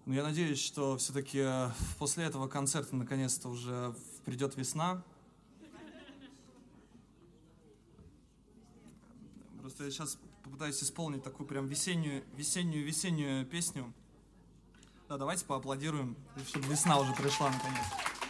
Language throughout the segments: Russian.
Но я надеюсь, что все-таки после этого концерта наконец-то уже придет весна. Просто я сейчас попытаюсь исполнить такую прям весеннюю песню. Да, давайте поаплодируем, чтобы весна уже пришла наконец.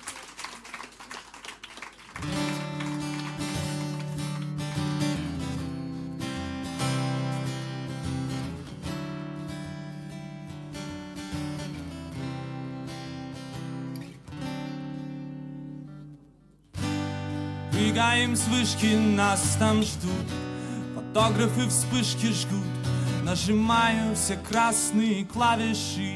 Прыгаем с вышки, нас там ждут, фотографы вспышки жгут. Нажимаю все красные клавиши.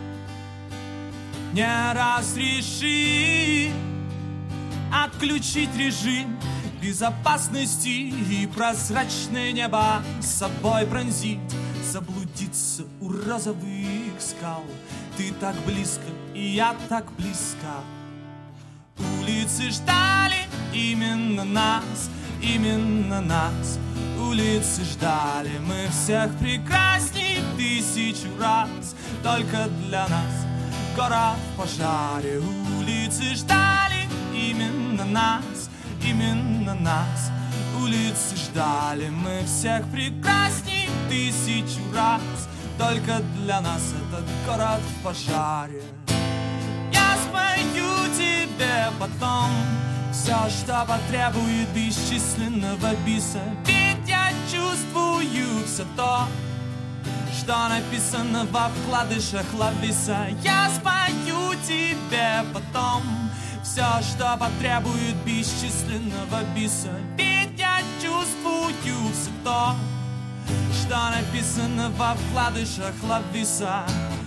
Не разреши отключить режим безопасности и прозрачное небо с собой пронзить. Заблудиться у розовых скал. Ты так близко, и я так близко. Улицы ждали именно нас, именно нас. Улицы ждали, мы всех прекрасней тысячу раз. Только для нас город в пожаре. Улицы ждали именно нас, именно нас. Улицы ждали, мы всех прекрасней тысячу раз. Только для нас этот город в пожаре. Я спою тебе потом все, что потребует бесчисленного биса. Ведь я чувствую все то, что написано во вкладышах Лависа. Я спою тебе потом все, что потребует бесчисленного биса. Ведь я чувствую все то, что написано во вкладышах Лависа.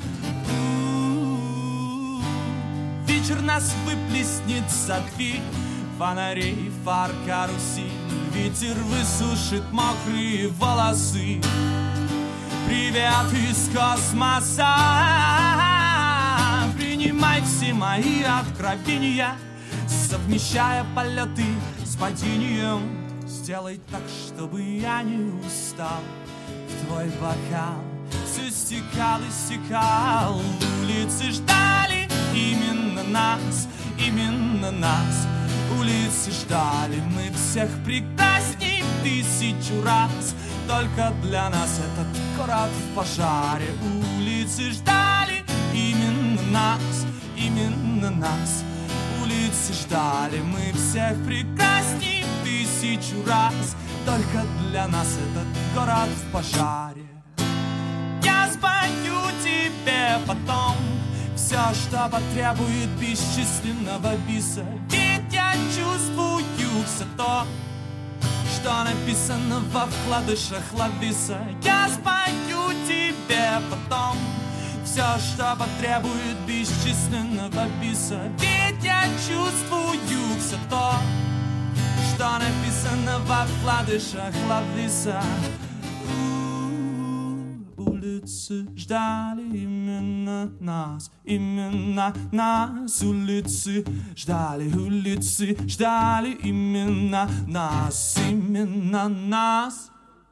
Вечер нас выплеснет за дверь фонарей, фар, карусель. Ветер высушит мокрые волосы. Привет из космоса. Принимай все мои откровения, совмещая полеты с падением. Сделай так, чтобы я не устал. В твой бокал все стекал и стекал. Улицы ждали именно нас, именно нас. Улицы ждали, мы всех прекрасней тысячу раз. Только для нас этот город в пожаре. Улицы ждали именно нас, именно нас. Улицы ждали, мы всех прекрасней тысячу раз. Только для нас этот город в пожаре. Я спою тебе потом все, что потребует бесчисленного биса. Ведь я чувствую все то, что написано во вкладышах Лависа. Я спою тебе потом все, что потребует бесчисленного биса. Ведь я чувствую все то, что написано во вкладышах Лависа. Улицы ждали именно нас, именно нас. Улицы ждали именно нас, именно нас.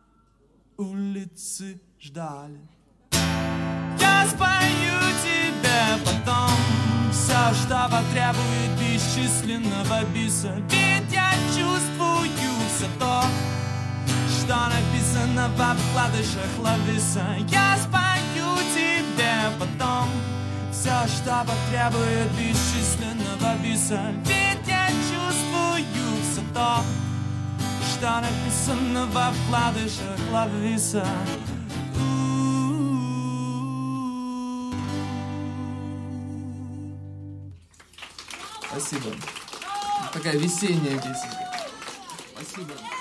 Улицы ждали. Я спою тебе потом все, что потребует бесчисленного биса. Ведь я чувствую все то, что написано во вкладышах Лависа. Я спою тебе потом все, что потребует бесчисленного биса. Ведь я чувствую все то, что написано во вкладышах Лависа. Спасибо. Такая весенняя песенка. Спасибо.